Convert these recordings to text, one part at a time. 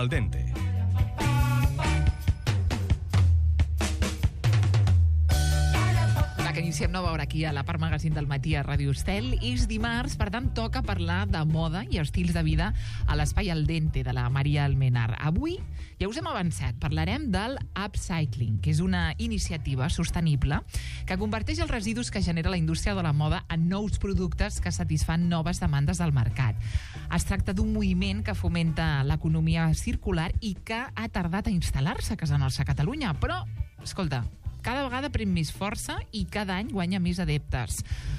Al dente. Que iniciem nova hora aquí a la Part Magazine del matí a Ràdio Estel. És dimarts, per tant, toca parlar de moda i estils de vida a l'espai Al dente de la Maria Almenar. Avui, ja us hem avançat, parlarem del upcycling, que és una iniciativa sostenible que converteix els residus que genera la indústria de la moda en nous productes que satisfan noves demandes del mercat. Es tracta d'un moviment que fomenta l'economia circular i que ha tardat a instal·lar-se a casa nostra, a Catalunya. Però, escolta, cada vegada pren més força i cada any guanya més adeptes.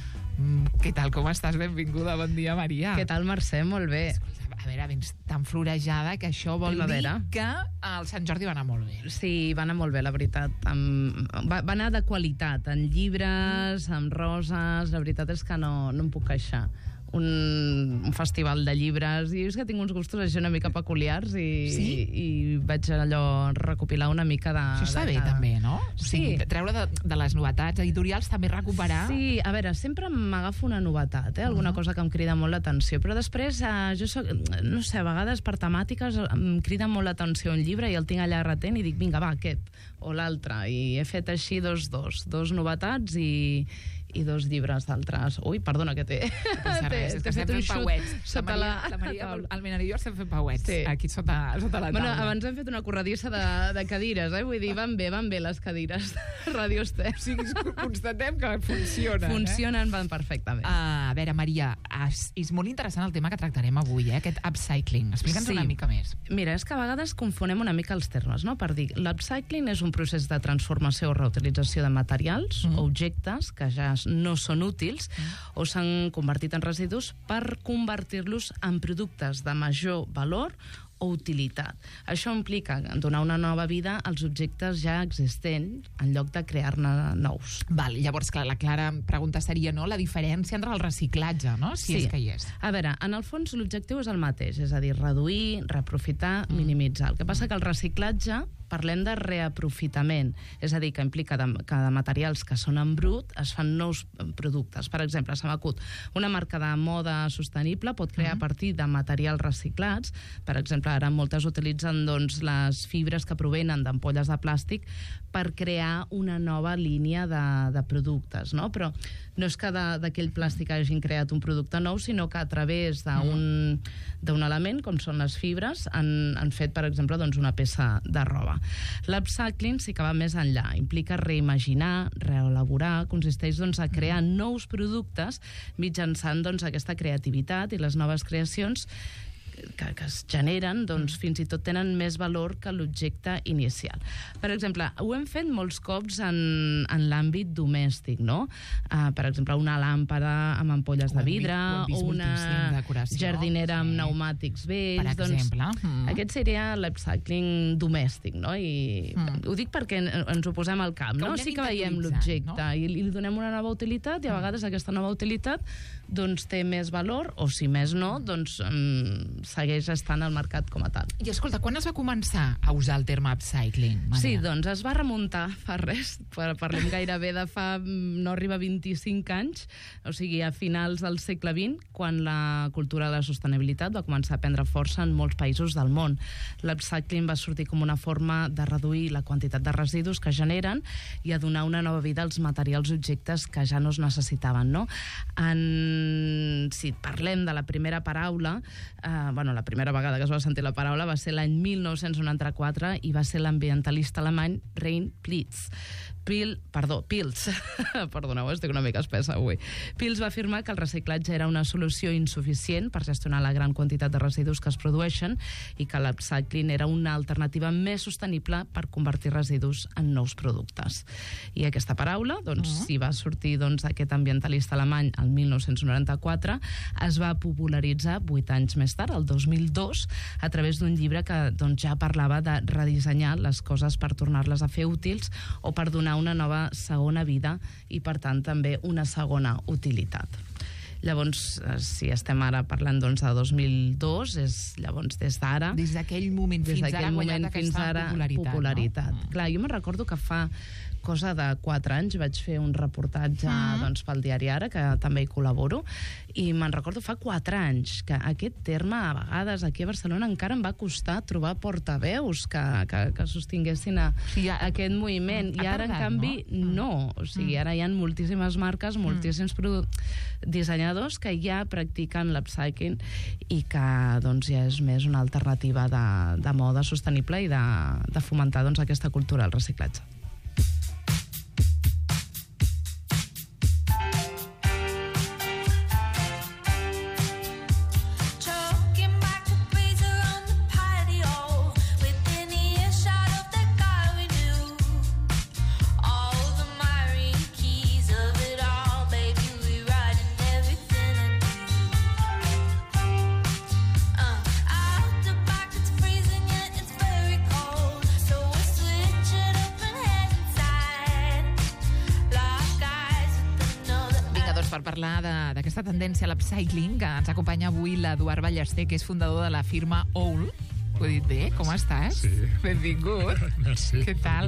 Què tal, com estàs? Benvinguda, bon dia, Maria. Què tal, Mercè? Molt bé. Escolta, a veure, vens tan florejada que això vol dir que el Sant Jordi va anar molt bé. Sí, va anar molt bé, la veritat. Va anar de qualitat, en llibres, amb roses. La veritat és que no em puc queixar. Un festival de llibres, i és que tinc uns gustos així una mica peculiars i vaig allò recopilar una mica de... Això està bé, també, no? O sigui, treure de les novetats editorials, també recuperar... Sí, a veure, sempre m'agafo una novetat, alguna cosa que em crida molt l'atenció, però després jo soc, no sé, a vegades per temàtiques em crida molt l'atenció un llibre i el tinc allà retent i dic, vinga, va, aquest o l'altre, i he fet així dos novetats i dos llibres d'altres. Ui, perdona, que t'he fet un xut sota la Maria Almenar i jo estem fent pauets aquí sota la taula. Bueno, abans hem fet una corredissa de cadires, vull dir, van bé les cadires de Ràdio Estel. Sí, constatem que funcionen. Funcionen, van perfectament. A veure, Maria, és molt interessant el tema que tractarem avui, aquest upcycling. Explica'ns una mica més. Mira, és que a vegades confonem una mica els termes, no? Per dir, l'upcycling és un procés de transformació o reutilització de materials o objectes que ja no són útils o s'han convertit en residus per convertir-los en productes de major valor o utilitat. Això implica donar una nova vida als objectes ja existents en lloc de crear-ne nous. Val, llavors, clar, la clara pregunta seria, no?, la diferència entre el reciclatge, no?, si és que hi és. A veure, en el fons l'objectiu és el mateix, és a dir, reduir, reaprofitar, minimitzar. El que passa que el reciclatge parlem de reaprofitament, és a dir, que implica que de materials que són en brut es fan nous productes. Per exemple, se m'acut, una marca de moda sostenible pot crear a partir de materials reciclats. Per exemple, ara moltes utilitzen les fibres que provenen d'ampolles de plàstic per crear una nova línia de productes, no? Però no és que d'aquell plàstic hagin creat un producte nou, sinó que a través d'un element, com són les fibres, han fet, per exemple, una peça de roba. L'upcycling sí que va més enllà, implica reimaginar, reelaborar, consisteix a crear nous productes mitjançant aquesta creativitat i les noves creacions que es generen, fins i tot tenen més valor que l'objecte inicial. Per exemple, ho hem fet molts cops en l'àmbit domèstic, no? Per exemple, una làmpada amb ampolles de vidre, o una jardinera amb pneumàtics vells. Per exemple. Aquest seria l'upcycling domèstic, no? I ho dic perquè ens ho posem al cap, no? Sí que veiem l'objecte i li donem una nova utilitat i a vegades aquesta nova utilitat té més valor, o si més no, segueix estant al mercat com a tal. I escolta, quan es va començar a usar el terme upcycling, Maria? Sí, es va remuntar fa res, parlem gairebé de fa no arriba 25 anys, o sigui, a finals del segle XX, quan la cultura de la sostenibilitat va començar a prendre força en molts països del món. L'upcycling va sortir com una forma de reduir la quantitat de residus que generen i a donar una nova vida als materials i objectes que ja no es necessitaven, no? Si parlem de la primera paraula, la primera vegada que es va sentir la paraula va ser l'any 1994 i va ser l'ambientalista alemany Rein Pils. Perdoneu, estic una mica espessa avui. Pils va afirmar que el reciclatge era una solució insuficient per gestionar la gran quantitat de residus que es produeixen i que l'upcycling era una alternativa més sostenible per convertir residus en nous productes. I aquesta paraula, si va sortir aquest ambientalista alemany el 1994, es va popularitzar 8 anys més tard, el 2002, a través d'un llibre que ja parlava de redissenyar les coses per tornar-les a fer útils o per donar una nova segona vida i, per tant, també una segona utilitat. Llavors, si estem ara parlant de 2002, és llavors des d'ara... Des d'aquell moment fins ara ha guanyat aquesta popularitat. No? Clar, jo me'n recordo que fa cosa de 4 anys vaig fer un reportatge pel diari Ara, que també hi col·laboro, i me'n recordo fa 4 anys que aquest terme, a vegades, aquí a Barcelona encara em va costar trobar portaveus que sostinguessin aquest moviment. I ara, en canvi, no. O sigui, ara hi ha moltíssimes marques, moltíssims dissenyadors que ja practiquen l'upcycling i que ja és més una alternativa de moda sostenible i de fomentar aquesta cultura del reciclatge. Per parlar d'aquesta tendència a l'upcycling, que ens acompanya avui l'Eduard Ballester, que és fundador de la firma Owl. Ho he dit bé? Com estàs? Sí. Benvingut. Merci. Què tal?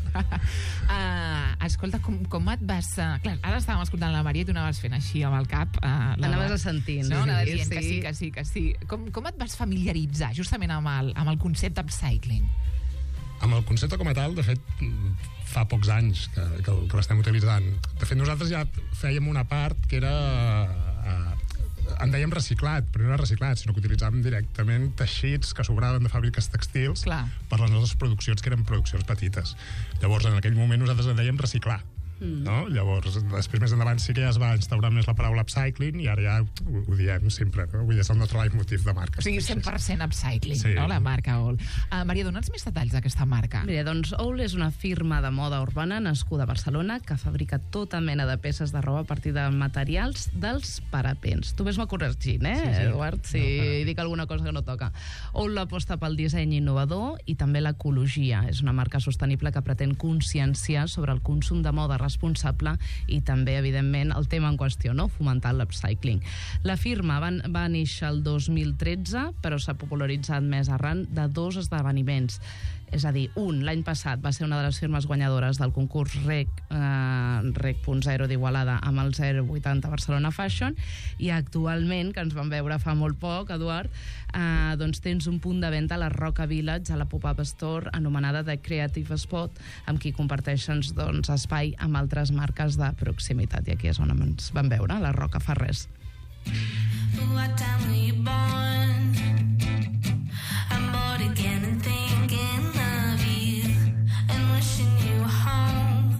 Escolta, com et vas... Clar, ara estàvem escoltant la Maria i tu anaves fent així amb el cap. Anaves assentint. No? Anaves dient que sí. Com et vas familiaritzar justament amb el concepte upcycling? Amb el concepte com a tal, de fet, fa pocs anys que l'estem utilitzant. De fet, nosaltres ja fèiem una part que era... en dèiem reciclat, però no era reciclat, sinó que utilitzàvem directament teixits que sobraven de fàbriques tèxtils per les nostres produccions, que eren produccions petites. Llavors, en aquell moment, nosaltres en dèiem reciclar. No? Llavors, després més endavant sí que ja es va instaurar més la paraula upcycling i ara ja ho diem sempre, no? Vull dir, és el nostre leitmotiv de marca. O sigui, 100% upcycling, no? La marca Owl. Maria, dona'ns més detalls d'aquesta marca. Mira, doncs Owl és una firma de moda urbana nascuda a Barcelona que fabrica tota mena de peces de roba a partir de materials dels parapents. Tu ves-me corregint, Eduard? Si dic alguna cosa que no toca. Owl aposta pel disseny innovador i també l'ecologia. És una marca sostenible que pretén conscienciar sobre el consum de moda responsable i també, evidentment, el tema en qüestió, no? Fomentar l'upcycling. La firma va néixer el 2013, però s'ha popularitzat més arran de 2 esdeveniments. És a dir, l'any passat va ser una de les firmes guanyadores del concurs REC.0 d'Igualada amb el 080 Barcelona Fashion, i actualment, que ens vam veure fa molt poc, Eduard, doncs tens un punt de venda a la Roca Village, a la pop-up store anomenada The Creative Spot, amb qui comparteixen espai amb altres marques de proximitat. I aquí és on ens vam veure, a la Roca fa res. What time were you born? I'm bored again and thinking of you and wishing you were home.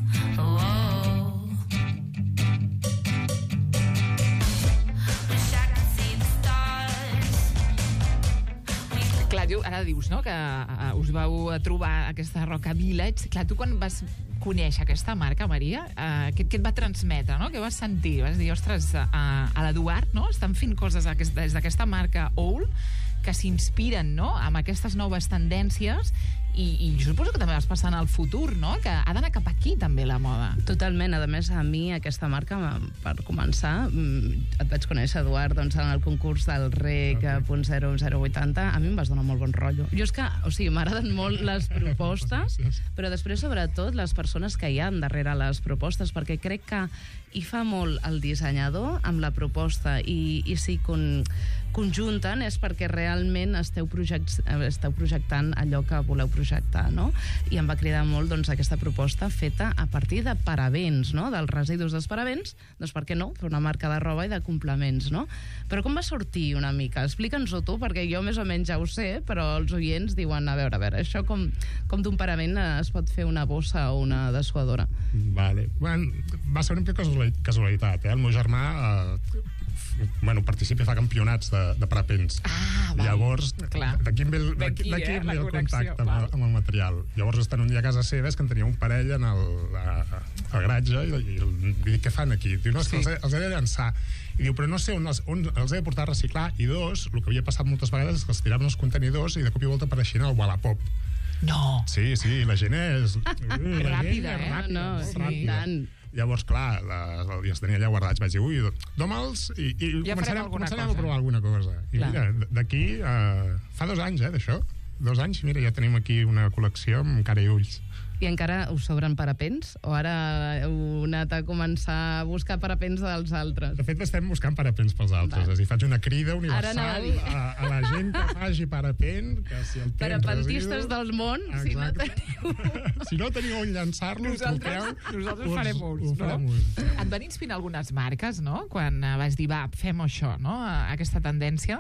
Wish I could see the stars. Clar, ara dius, no?, que us vau trobar aquesta Roca Village. Clar, tu quan vas conèixer aquesta marca, Maria, què et va transmetre, no? Què vas sentir? Vas dir, ostres, a l'Eduard, no?, estan fent coses des d'aquesta marca Owl que s'inspiren, no?, amb aquestes noves tendències i jo suposo que també vas passar en el futur, no?, que ha d'anar cap aquí també la moda. Totalment. A més, a mi aquesta marca, per començar, et vaig conèixer, Eduard, en el concurs del REC.080, a mi em vas donar molt bon rotllo. Jo és que, m'agraden molt les propostes, però després, sobretot, les persones que hi ha darrere les propostes, perquè crec que hi fa molt el dissenyador amb la proposta i si conjunten és perquè realment esteu projectant allò que voleu projectar, no? I em va cridar molt aquesta proposta feta a partir de paravents, no? Dels residus dels paravents, doncs per què no? Fer una marca de roba i de complements, no? Però com va sortir una mica? Explica'ns-ho tu, perquè jo més o menys ja ho sé, però els oients diuen, a veure, això com d'un paravent es pot fer una bossa o una dessuadora? Vale. Bueno, va ser una mica casualitat, El meu germà participa i fa campionats de parapents. Llavors, d'aquí ve el contacte amb el material. Llavors, estan un dia a casa seva, és que en tenia un parell al garatge i dic, què fan aquí? Diu, no, és que els he de llançar. I diu, però no sé on els he de portar a reciclar. I dos, el que havia passat moltes vegades és que els tiraven els contenidors i de cop i volta apareixien al Wallapop. No! Sí, la gent és... Ràpida, No, sí, tant. Llavors, clar, ja els tenia allà guardats. Vaig dir, ui, doma'ls i Ja començarem cosa. a provar alguna cosa. I Clar. mira, d'aquí, fa 2 anys, d'això. 2 anys, mira, ja tenim aquí una col·lecció amb cara i ulls. I encara us sobren parapents? O ara heu anat a començar a buscar parapents dels altres? De fet, estem buscant parapents pels altres. Va. És a dir, faig una crida Ara anava a universal dir. a la gent que faci parapent, que si el temps Parapentistes del món, si no Exacte. teniu... Si no teniu on llançar-los, Nosaltres farem uns, ho no? farem uns. Et van inspirar algunes marques, no?, quan vas dir, va, fem això, no?, aquesta tendència,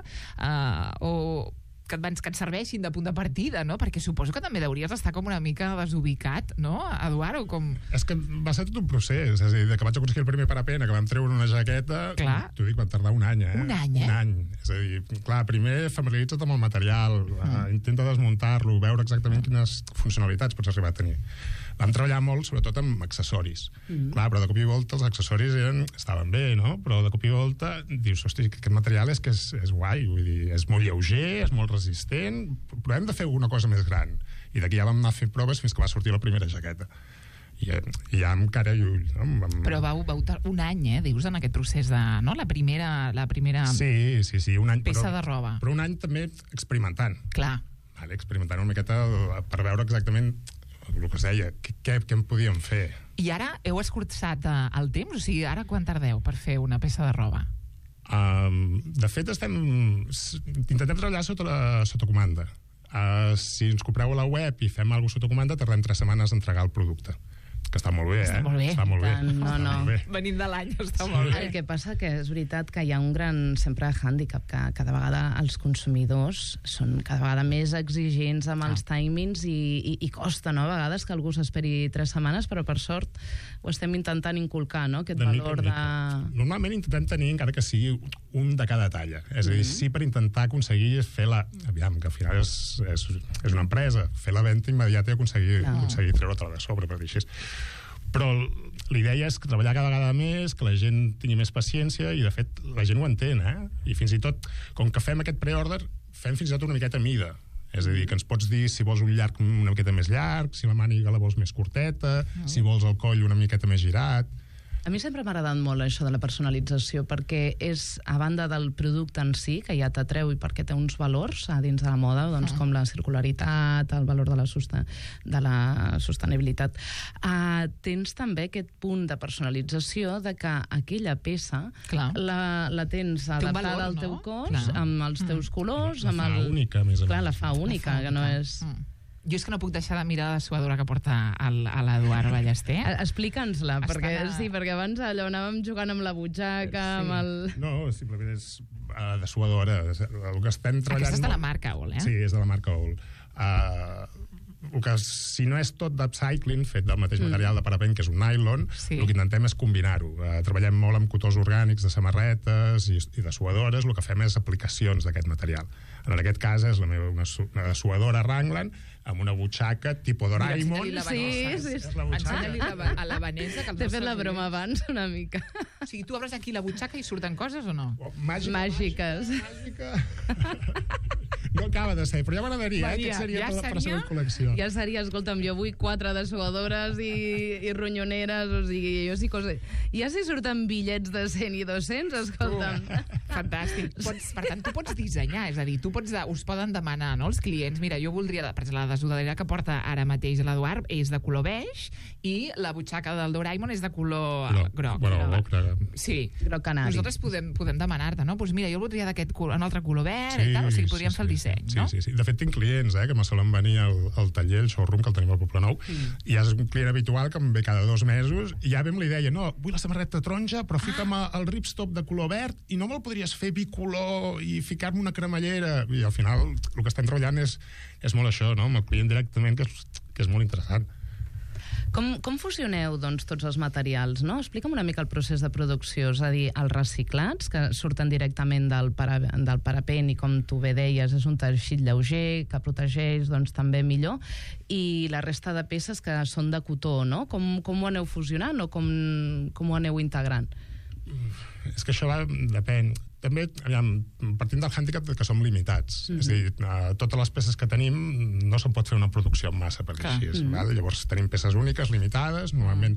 o que et serveixin de punt de partida, no? Perquè suposo que també hauries d'estar com una mica desubicat, no, Eduard? O com... És que va ser tot un procés, és a dir, de que vaig aconseguir el primer parapent, que vam treure una jaqueta, Clar. t'ho dic, va tardar un any, Un any, eh? Un any. És a dir, clar, primer familiaritza't amb el material, intenta desmuntar-lo, veure exactament quines funcionalitats pots arribar a tenir. Vam treballar molt, sobretot, amb accessoris. Clar, però de cop i volta els accessoris estaven bé, no? Però de cop i volta dius, hosti, aquest material és que és guai, vull dir, és molt lleuger, és molt resistent, però hem de fer alguna cosa més gran. I d'aquí ja vam anar fent proves fins que va sortir la primera jaqueta. I ja amb cara i ull, no? Però vau un any, dius, en aquest procés de... No? La primera Sí, un any. peça de roba. Però un any també experimentant. Clar. Vale, experimentant una miqueta per veure exactament el que es deia, què en podíem fer. I ara heu escurçat el temps? O sigui, ara quan tardeu per fer una peça de roba? De fet, intentem treballar sota comanda. Si ens compreu a la web i fem alguna cosa sota comanda, tardem 3 setmanes a entregar el producte. Que està molt bé, Està molt bé. Està molt bé. Tant, no. Està molt bé. Venim de l'any, està molt bé. El que passa que és veritat que hi ha un gran sempre hàndicap, que cada vegada els consumidors són cada vegada més exigents amb els timings i costa, no?, a vegades que algú s'esperi 3 setmanes, però per sort ho estem intentant inculcar, no?, aquest valor de... Normalment intentem tenir, encara que sigui un de cada talla. És a dir, sí, per intentar aconseguir fer aviam, que al final és una empresa, fer la venda immediata i aconseguir treure-te-la de sobre, per dir així. Però l'idea és treballar cada vegada més, que la gent tingui més paciència, i de fet la gent ho entén, I fins i tot, com que fem aquest preorder, fem fins i tot una miqueta mida. És a dir, que ens pots dir si vols un llarg una miqueta més llarg, si la màniga la vols més curteta, si vols el coll una miqueta més girat. A mi sempre m'ha agradat molt això de la personalització, perquè és, a banda del producte en si, que ja t'atreu i perquè té uns valors a dins de la moda, doncs, com la circularitat, el valor de la sostenibilitat. Tens també aquest punt de personalització de que aquella peça la tens adaptada al teu cos, amb els teus colors, La fa única, a més a més. Clar, la fa única, que no és... Jo és que no puc deixar de mirar la suadora que porta l'Eduard Ballester. Explica'ns-la, perquè abans allò anàvem jugant amb la butxaca, amb el... No, simplement és de suadora. El que estem treballant... Aquesta és de la marca All, Sí, és de la marca All. Si no és tot d'upcycling, fet del mateix material de parapent, que és un nylon, el que intentem és combinar-ho. Treballem molt amb cotons orgànics de samarretes i de suadores, el que fem és aplicacions d'aquest material. En aquest cas és una suadora Raglan amb una butxaca tipus Doraemon. Sí. Ensenya-li a la Vanessa. T'he fet la broma abans, una mica. O sigui, tu obres aquí la butxaca i surten coses o no? Màgiques. No acaba de ser, però ja m'agradaria, que seria per la següent col·lecció. Ja seria, escolta'm, jo vull 4 dessuadores i ronyoneres, o sigui, jo sí cosa... Ja si surten bitllets de 100 i 200, escolta'm. Fantàstic. Per tant, tu pots dissenyar, és a dir, us poden demanar, no, els clients, mira, jo voldria, per exemple, la dessuadora que porta ara mateix l'Eduard és de color beix i la butxaca del Doraemon és de color groc. Sí. Groc canari. Nosaltres podem demanar-te, no? Doncs mira, jo voldria un altre color verd i tal, o sigui, podríem fer el disseny, no? Sí. De fet, tinc clients, que me solen venir al taller, el showroom, que el tenim al Poble Nou, i és un client habitual que em ve cada 2 mesos i ja ve amb la idea, no, vull la samarreta taronja, però fica'm el ripstop de color verd i no me'l podries fer bicolor i ficar-me una cremallera. I al final el que estem treballant és molt això, no? Amb el client directament, que és molt interessant. Com fusioneu, doncs, tots els materials, no? Explica'm una mica el procés de producció, és a dir, els reciclats, que surten directament del parapent i, com tu bé deies, és un teixit lleuger, que protegeix, doncs, també millor, i la resta de peces que són de cotó, no? Com ho aneu fusionant o com ho aneu integrant? És que això depèn. També, partint del hàndicap que som limitats. És a dir, totes les peces que tenim no se'n pot fer una producció en massa, perquè així és. Llavors tenim peces úniques, limitades, normalment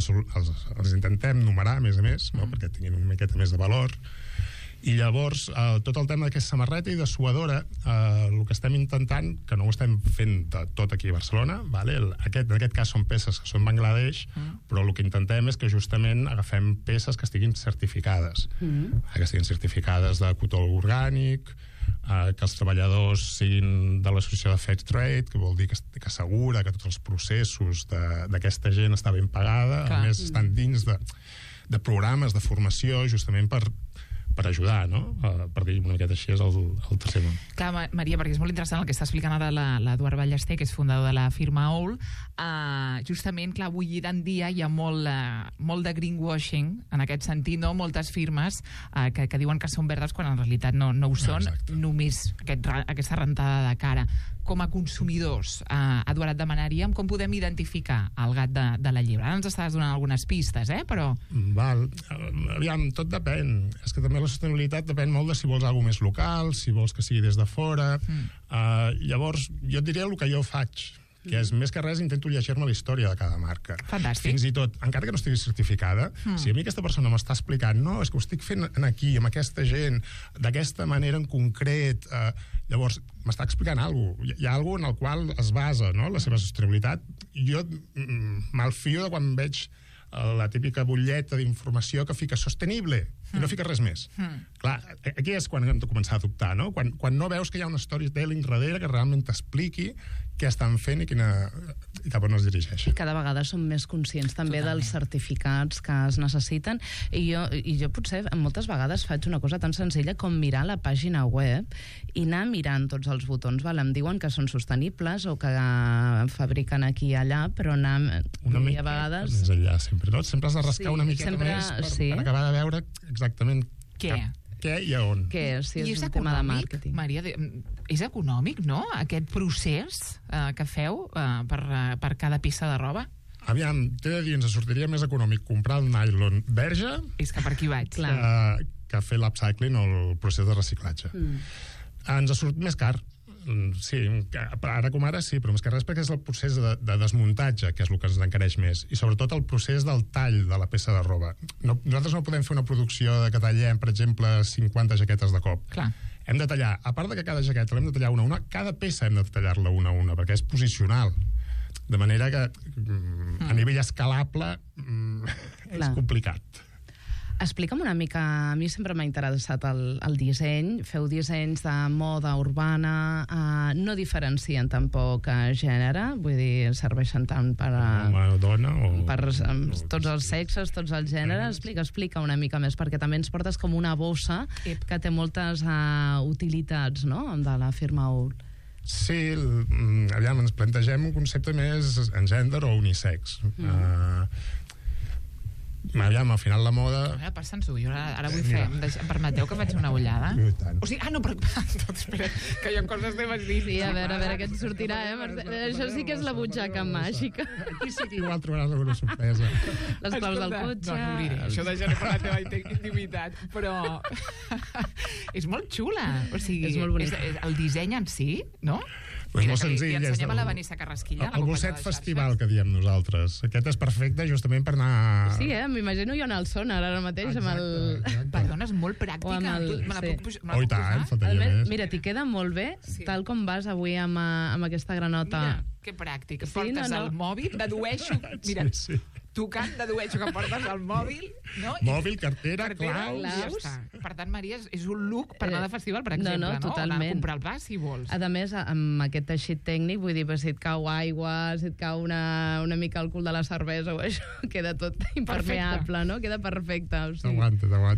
els intentem numerar, a més, no? Perquè tinguin una miqueta més de valor. I llavors, tot el tema d'aquesta samarreta i de suadora, el que estem intentant, que no ho estem fent de tot aquí a Barcelona, en aquest cas són peces que són Bangladesh, però el que intentem és que justament agafem peces que estiguin certificades, que estiguin certificades de cotó orgànic, que els treballadors siguin de l'associació de Fair Trade, que vol dir que assegura que tots els processos d'aquesta gent està ben pagada, a més estan dins de programes de formació justament per ajudar, no? Per dir una miqueta així és el tercer món. Clar, Maria, perquè és molt interessant el que està explicant ara l'Eduard Ballester, que és fundador de la firma OUL. Justament, clar, avui en dia hi ha molt de greenwashing, en aquest sentit, no? Moltes firmes que diuen que són verdes quan en realitat no ho són, només aquesta rentada de cara. Com a consumidors, Eduard, et demanaríem com podem identificar el gat de la llebre. Ara ens estàs donant algunes pistes, però... Aviam, tot depèn. És que també la sostenibilitat depèn molt de si vols alguna més local, si vols que sigui des de fora. Llavors, jo et diria el que jo faig, que és, més que res, intento llegir-me la història de cada marca. Fantàstic. Fins i tot, encara que no estigui certificada, si a mi aquesta persona m'està explicant, no, és que ho estic fent aquí, amb aquesta gent, d'aquesta manera en concret, llavors m'està explicant alguna cosa. Hi ha alguna cosa en el qual es basa, no?, la seva sostenibilitat. Jo malfio de quan veig la típica butlleta d'informació que fica sostenible i no fica res més. Clar, aquí és quan hem de començar a dubtar, no? Quan no veus que hi ha una storytelling darrere que realment t'expliqui què estan fent i cap on es dirigeix. I cada vegada som més conscients també dels certificats que es necessiten, i jo potser moltes vegades faig una cosa tan senzilla com mirar la pàgina web i anar mirant tots els botons. Em diuen que són sostenibles o que fabriquen aquí i allà, però anar una mica a vegades... més enllà, sempre, no? Sempre has de rascar una miqueta més per acabar de veure exactament què i a on. Què? Si és un tema de màrqueting. Maria, és econòmic, no?, aquest procés que feu per cada peça de roba? Aviam, t'he de dir, ens sortiria més econòmic comprar el nylon verge és que per aquí vaig. Que fer l'upcycling o el procés de reciclatge. Ens surt més car. Sí, ara com ara sí, però més que res perquè és el procés de desmuntatge que és el que ens encareix més, i sobretot el procés del tall de la peça de roba. Nosaltres no podem fer una producció que tallem, per exemple, 50 jaquetes de cop. Clar. Hem de tallar, a part de que cada jaqueta l'hem de tallar una a una, cada peça hem de tallar-la una a una, perquè és posicional. De manera que a nivell escalable és complicat. Explica'm una mica, a mi sempre m'ha interessat el disseny, feu dissenys de moda urbana, no diferencien tampoc gènere, vull dir, serveixen tant per home o dona o... per tots els sexes, tots els gèneres. Explica una mica més, perquè també ens portes com una bossa que té moltes utilitats, no?, de la firma OUL. Sí, aviam, ens plantegem un concepte més en gènere o unisex. Aviam, al final la moda... Passa'ns-ho, jo ara vull fer... Em permeteu que faig una ullada? O sigui, no, però... Espera, que hi ha coses teves dins. Sí, a veure què et sortirà, Això sí que és la butxaca màgica. Aquí sí que igual trobaràs alguna sorpresa. Les claus del cotxe... No ho diré, això deixaré per la teva intimitat, però... És molt xula. O sigui, és molt bonic. El disseny en si, no? És molt senzill. I ensenyem a la Vanessa Carrasquilla. El Bosset Festival, que diem nosaltres. Aquest és perfecte justament per anar... Sí, m'imagino jo anar al Sonar ara mateix amb el... Perdona, és molt pràctica. Me la puc posar? Oh, i tant, faltaria més. Mira, t'hi queda molt bé, tal com vas avui amb aquesta granota. Mira, que pràctic. Portes el mòbil, dedueixo... Mira, tocant, dedueixo que portes el mòbil, no? Mòbil, cartera, claus... I ja està. Per tant, Maria, és un look per anar de festival, per exemple, no? Totalment. Anar a comprar el pa, si vols. A més, amb aquest teixit tècnic, vull dir, si et cau aigua, si et cau una mica el cul de la cervesa o això, queda tot impermeable, no? Queda perfecte. T'aguanta.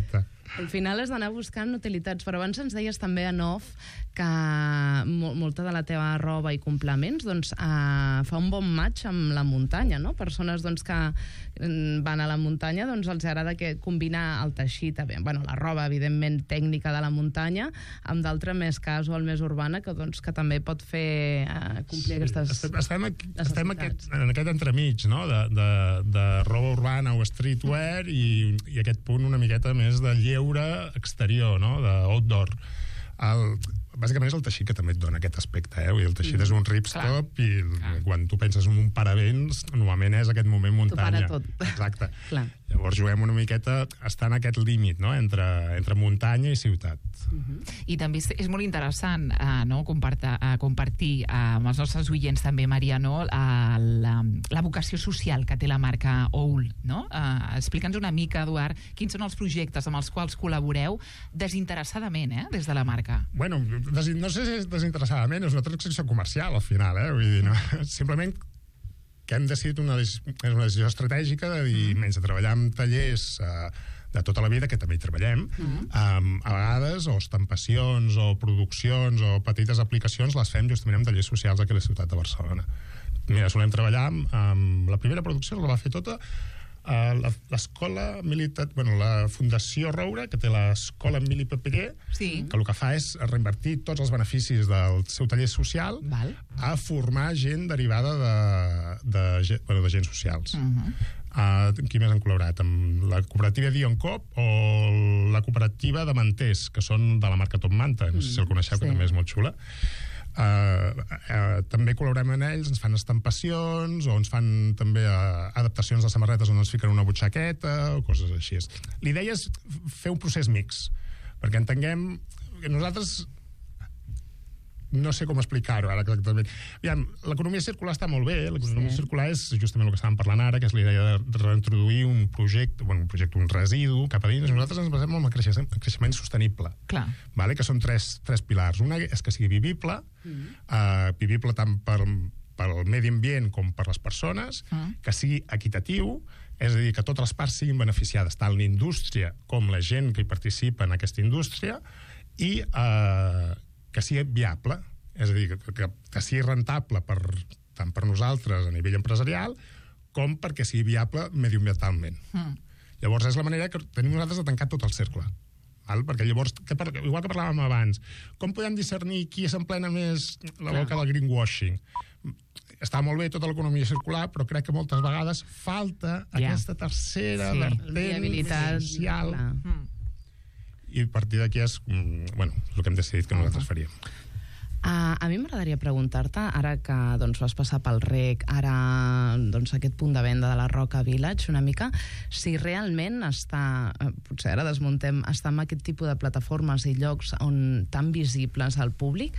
Al final has d'anar buscant utilitats, però abans ens deies també en off que molta de la teva roba i complements doncs, fa un bon match amb la muntanya, no? Persones doncs, que van a la muntanya doncs, els agrada combinar el teixit, la roba, evidentment, tècnica de la muntanya, amb d'altra més casual, més urbana, que també pot fer complir aquestes estem en aquest entremig, no? de roba urbana o streetwear i aquest punt una miqueta més de lleure exterior, no? D'outdoor. Bàsicament és el teixit que també et dona aquest aspecte, eh? El teixit és un ripstop i quan tu penses en un paravents, normalment és aquest moment muntanya. T'ho para tot. Exacte. Clar. Llavors juguem una miqueta, està en aquest límit, no? entre muntanya i ciutat. I també és molt interessant no? compartir amb els nostres oients també, Maria, no? la vocació social que té la marca OUL, no? Explica'ns una mica, Eduard, quins són els projectes amb els quals col·laboreu desinteressadament, des de la marca. Bueno, no sé si és desinteressadament, és una transacció comercial al final, vull dir, no? Simplement que hem decidit una decisió estratègica de dir, menys de treballar amb tallers de tota la vida, que també hi treballem, a vegades, o estampacions, o produccions, o petites aplicacions, les fem justament amb tallers socials aquí a la ciutat de Barcelona. Mira, solem treballar amb la primera producció, la va fer tota l'escola militar, la Fundació Roure, que té l'escola Mili Paperer, que el que fa és reinvertir tots els beneficis del seu taller social a formar gent derivada d'agents socials. Qui més han col·laborat? Amb la cooperativa Dion Coop o la cooperativa de manters, que són de la marca Top Manta, no sé si el coneixeu, que també és molt xula. També col·laborem amb ells, ens fan estampacions o ens fan també adaptacions de samarretes on ens fiquen una butxaqueta o coses així. L'idea és fer un procés mix, perquè entenguem que nosaltres no sé com explicar-ho ara exactament. L'economia circular està molt bé, l'economia circular és justament el que estàvem parlant ara, que és la idea de reintroduir un projecte, un residu cap a dins. Nosaltres ens basem en el creixement sostenible, que són tres pilars. Una és que sigui vivible, vivible tant pel medi ambient com per les persones, que sigui equitatiu, és a dir, que totes les parts siguin beneficiades, tant l'indústria com la gent que hi participa en aquesta indústria, i que sigui viable, és a dir, que sigui rentable tant per nosaltres a nivell empresarial com perquè sigui viable mediambientalment. Llavors és la manera que tenim nosaltres de tancar tot el cercle. Perquè llavors, igual que parlàvem abans, com podem discernir qui s'emplena més la boca del greenwashing? Està molt bé tota l'economia circular, però crec que moltes vegades falta aquesta tercera vertent social. I a partir d'aquí és el que hem decidit que nosaltres faríem. A mi m'agradaria preguntar-te, ara que vas passar pel REC, ara aquest punt de venda de la Roca Village, una mica, si realment està, potser ara desmuntem, està en aquest tipus de plataformes i llocs tan visibles al públic,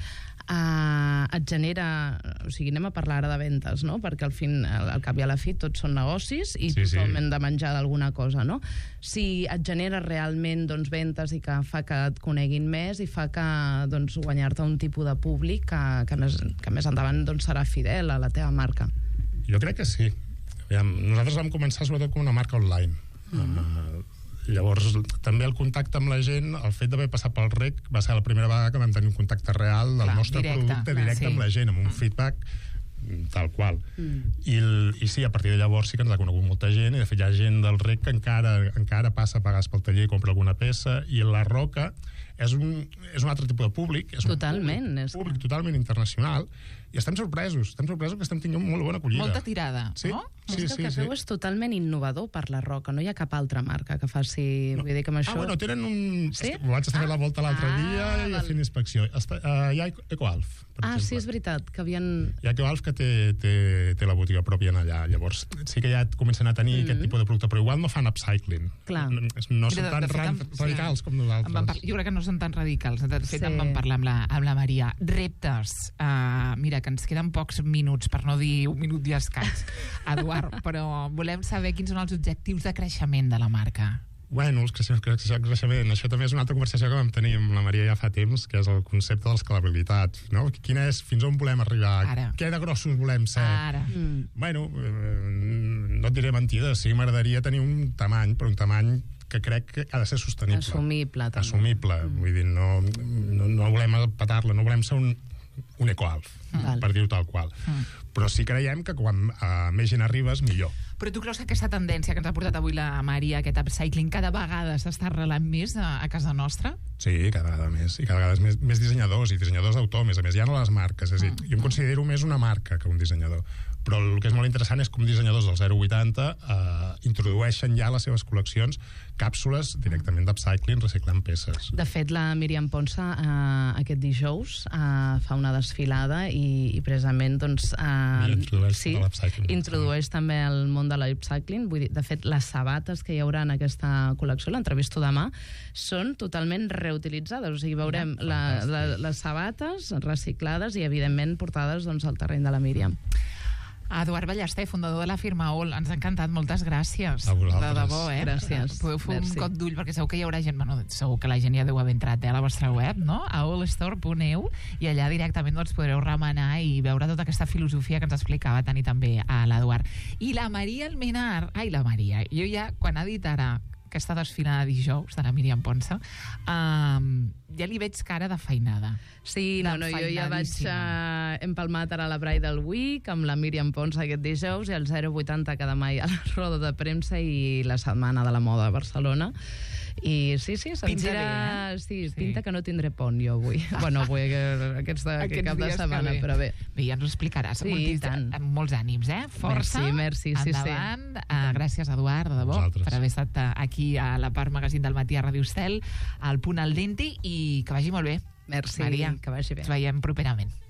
et genera... O sigui, anem a parlar ara de ventes, no? Perquè al cap i a la fi tots són negocis i tothom hem de menjar d'alguna cosa, no? Si et genera realment ventes i que fa que et coneguin més i fa que guanyar-te un tipus de públic que més endavant serà fidel a la teva marca. Jo crec que sí. Nosaltres vam començar sobretot com una marca online. Llavors, també el contacte amb la gent, el fet d'haver passat pel REC va ser la primera vegada que vam tenir un contacte real del nostre producte directe amb la gent, amb un feedback tal qual. I sí, a partir de llavors sí que ens ha conegut molta gent, i de fet hi ha gent del REC que encara passa a pagar pel taller i compra alguna peça, i la Roca és un altre tipus de públic, és un públic totalment internacional, i estem sorpresos que estem tinguent molt bona acollida. Molta tirada, no? El que feu és totalment innovador per la Roca, no hi ha cap altra marca que faci... Vull dir que amb això... tenen un... Vaig estar fent la volta l'altre dia i fent inspecció. Hi ha EcoAlf, per exemple. Sí, és veritat, que havien... Hi ha EcoAlf que té la botiga pròpia allà, llavors sí que ja comencen a tenir aquest tipus de producte, però igual no fan upcycling. No són tan radicals com nosaltres. Jo crec que no són tan radicals. De fet, en vam parlar amb la Maria. Reptes. Mira, que ens queden pocs minuts, per no dir un minut i escaig, Eduard, però volem saber quins són els objectius de creixement de la marca. Bueno, el creixement. Això també és una altra conversació que vam tenir amb la Maria ja fa temps, que és el concepte de l'escalabilitat. No? Quina és, fins on volem arribar? Què de grossos volem ser? Bueno, no et diré mentides, sí, m'agradaria tenir un tamany, però un tamany que crec que ha de ser sostenible. Assumible, també. Assumible. Vull dir, no volem petar-la, no volem ser un ecoalf, per dir-ho tal qual. Però sí creiem que quan més gent arribes, millor. Però tu creus que aquesta tendència que ens ha portat avui la Maria, aquest upcycling, cada vegada s'està arrelant més a casa nostra? Sí, cada vegada més. I cada vegada més dissenyadors, i dissenyadors d'autor, a més, ja no les marques. És a dir, jo em considero més una marca que un dissenyador. Però el que és molt interessant és com dissenyadors del 080 introdueixen ja a les seves col·leccions càpsules directament d'upcycling, reciclant peces. De fet, la Míriam Ponsa aquest dijous fa una desfilada i precisament doncs, introdueix també el món de l'upcycling. Vull dir, de fet, les sabates que hi haurà en aquesta col·lecció, l'entrevisto demà, són totalment reutilitzades. O sigui, veurem les sabates reciclades i, evidentment, portades doncs, al terreny de la Míriam. Eduard Ballester, fundador de la firma AOL, ens ha encantat, moltes gràcies. A vosaltres. De debò, Gràcies. Podeu fer un cop d'ull, perquè segur que hi haurà gent, segur que la gent ja deu haver entrat a la vostra web, no? A allstore.eu, i allà directament doncs, podreu remenar i veure tota aquesta filosofia que ens explicava tant i també a l'Eduard. I la Maria Almenar, jo ja, quan ha dit ara aquesta desfilada dijous de la Míriam Ponsa, ja li veig cara de feinada. Sí, jo ja vaig empalmat ara la Bridal Week amb la Míriam Ponsa aquest dijous i el 080 que demà hi ha la roda de premsa i la Setmana de la Moda a Barcelona. I sí, se'm gira... Sí, pinta que no tindré pont jo avui. Bueno, avui aquest cap de setmana, però bé. Bé, ja ens ho explicaràs. Sí, tant. Amb molts ànims, Força. Merci. Endavant. Gràcies, Eduard, de debò, per haver estat aquí a la Part Magazín del matí a Radio Estel, al Punt al Dente, i que vagi molt bé. Merci, Maria, que vagi bé. Ens veiem properament.